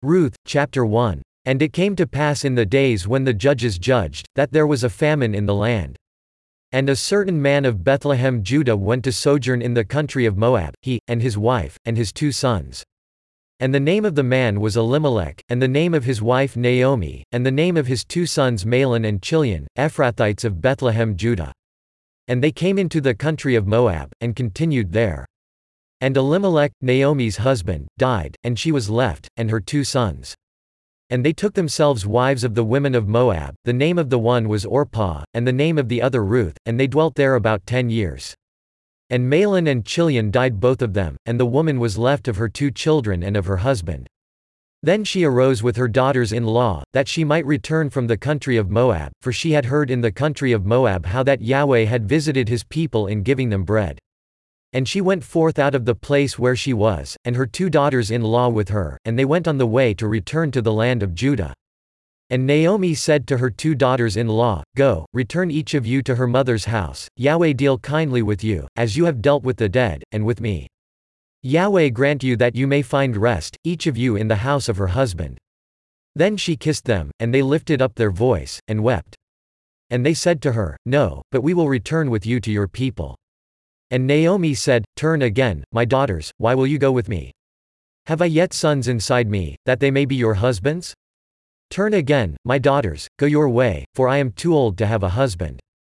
Ruth, chapter 1. And it came to pass in the days when the judges judged, that there was a famine in the land. And a certain man of Bethlehem Judah went to sojourn in the country of Moab, he, and his wife, and his 2 sons. And the name of the man was Elimelech, and the name of his wife Naomi, and the name of his 2 sons Mahlon and Chilion, Ephrathites of Bethlehem Judah. And they came into the country of Moab, and continued there. And Elimelech, Naomi's husband, died, and she was left, and her 2 sons. And they took themselves wives of the women of Moab, the name of the one was Orpah, and the name of the other Ruth, and they dwelt there about 10 years. And Mahlon and Chilion died both of them, and the woman was left of her 2 children and of her husband. Then she arose with her daughters-in-law, that she might return from the country of Moab, for she had heard in the country of Moab how that Yahweh had visited his people in giving them bread. And she went forth out of the place where she was, and her 2 daughters-in-law with her, and they went on the way to return to the land of Judah. And Naomi said to her 2 daughters-in-law, Go, return each of you to her mother's house, Yahweh deal kindly with you, as you have dealt with the dead, and with me. Yahweh grant you that you may find rest, each of you in the house of her husband. Then she kissed them, and they lifted up their voice, and wept. And they said to her, No, but we will return with you to your people. And Naomi said, Turn again, my daughters, why will you go with me? Have I yet sons inside me, that they may be your husbands? Turn again, my daughters, go your way, for I am too old to have a husband.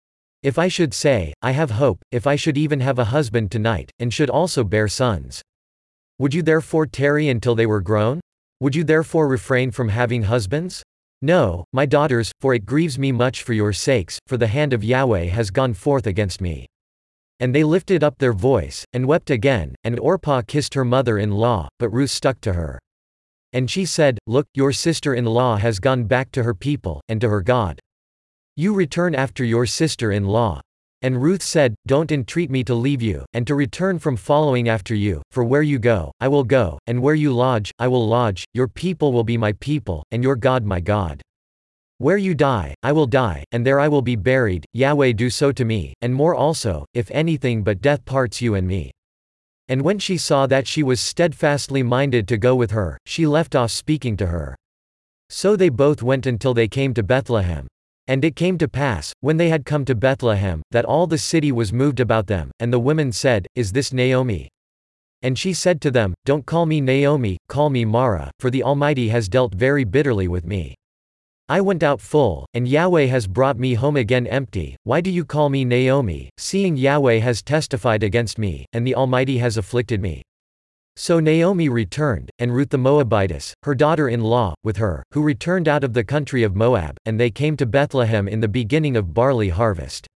If I should say, I have hope, if I should even have a husband tonight, and should also bear sons. Would you therefore tarry until they were grown? Would you therefore refrain from having husbands? No, my daughters, for it grieves me much for your sakes, for the hand of Yahweh has gone forth against me. And they lifted up their voice, and wept again, and Orpah kissed her mother-in-law, but Ruth stuck to her. And she said, Look, your sister-in-law has gone back to her people, and to her God. You return after your sister-in-law. And Ruth said, Don't entreat me to leave you, and to return from following after you, for where you go, I will go, and where you lodge, I will lodge, your people will be my people, and your God my God. Where you die, I will die, and there I will be buried, Yahweh do so to me, and more also, if anything but death parts you and me. And when she saw that she was steadfastly minded to go with her, she left off speaking to her. So they both went until they came to Bethlehem. And it came to pass, when they had come to Bethlehem, that all the city was moved about them, and the women said, Is this Naomi? And she said to them, Don't call me Naomi, call me Mara, for the Almighty has dealt very bitterly with me. I went out full, and Yahweh has brought me home again empty. Why do you call me Naomi, seeing Yahweh has testified against me, and the Almighty has afflicted me? So Naomi returned, and Ruth the Moabitess, her daughter-in-law, with her, who returned out of the country of Moab, and they came to Bethlehem in the beginning of barley harvest.